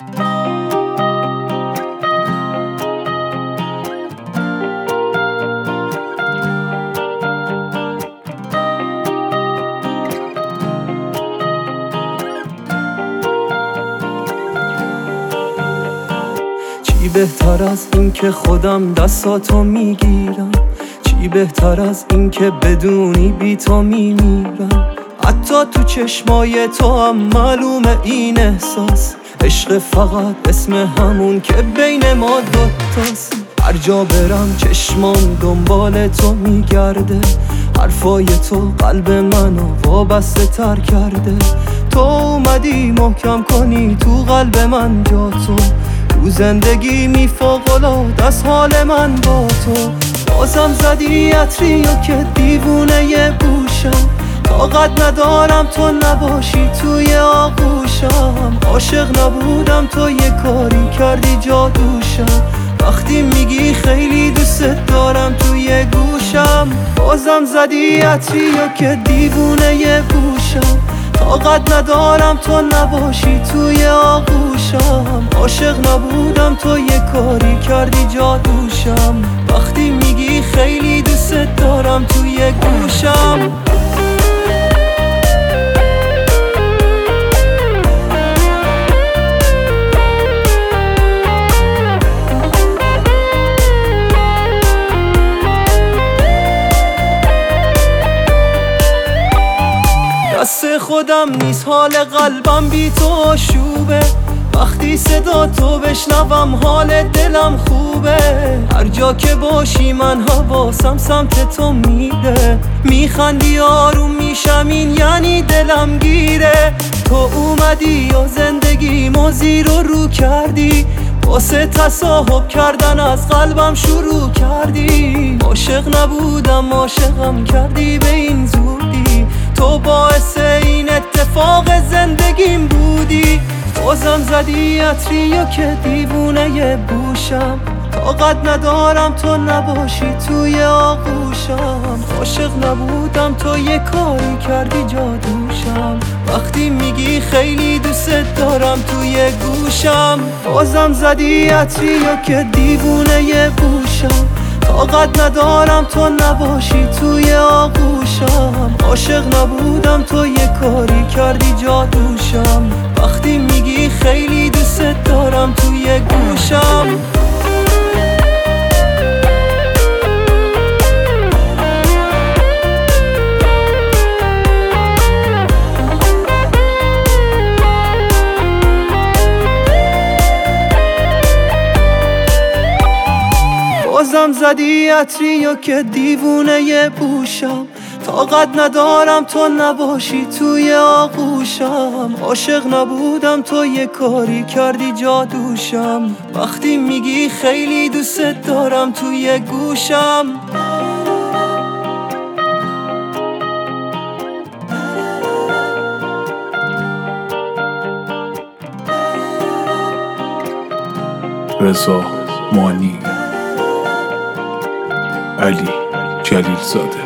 چی بهتر از این که خودم دستاتو میگیرم؟ چی بهتر از این که بدونی بی تو میمیرم؟ حتی تو چشمای تو هم معلومه این احساس. عشق فقط اسم همون که بین ما دوتاست. هر جا برم چشمام دنبال تو میگرده. حرفای تو قلب منو وابسته تر کرده. تو اومدی محکم کنی تو قلب من جا تو. تو زندگی فوق‌العاده از حال من با تو. بازم زدی عطریو که دیوونه ی بوشم. طاقت ندارم تو نباشی توی آغوشم. عاشق نبودم تو یه کاری کردی جادوشم. وقتی میگی خیلی دوست دارم توی گوشم. بازم زدی عطریو که دیوونه ی بوشم. طاقت ندارم تو نباشی توی آغوشم. عاشق نبودم تو یه کاری کردی جادوشم. وقتی میگی خیلی دوست دارم توی گوشم. دست خودم نیست حال قلبم بی تو آشوبه. وقتی صدا تو بشنوم حال دلم خوبه. هر جا که باشی من حواسم سمت تو میره. میخندی آروم میشم این یعنی دلم گیره. تو اومدی و زندگیمو زیر و رو کردی. واسه تصاحب کردن از قلبم شروع کردی. عاشق نبودم عاشقم کردی به این زودی. تو باعث این اتفاق زندگیم بودی. بازم زدی عطریو که دیوونه ی بوشم. طاقت ندارم تو نباشی توی آغوشم. عاشق نبودم تو یه کاری کردی جادوشم. وقتی میگی خیلی دوست دارم توی گوشم. بازم زدی عطریو که دیوونه ی بوشم. طاقت ندارم تو نباشی توی آغوشم. عاشق نبودم تو یه کاری کردی جادوشم. وقتی میگی خیلی دوست دارم توی گوشم. بازم زدی عطریو که دیوونه ی بوشم. طاقت ندارم تو نباشی توی آغوشم. عاشق نبودم تو یه کاری کردی جادوشم. وقتی میگی خیلی دوست دارم توی گوشم. رضا مانی، علی جلیل زاده.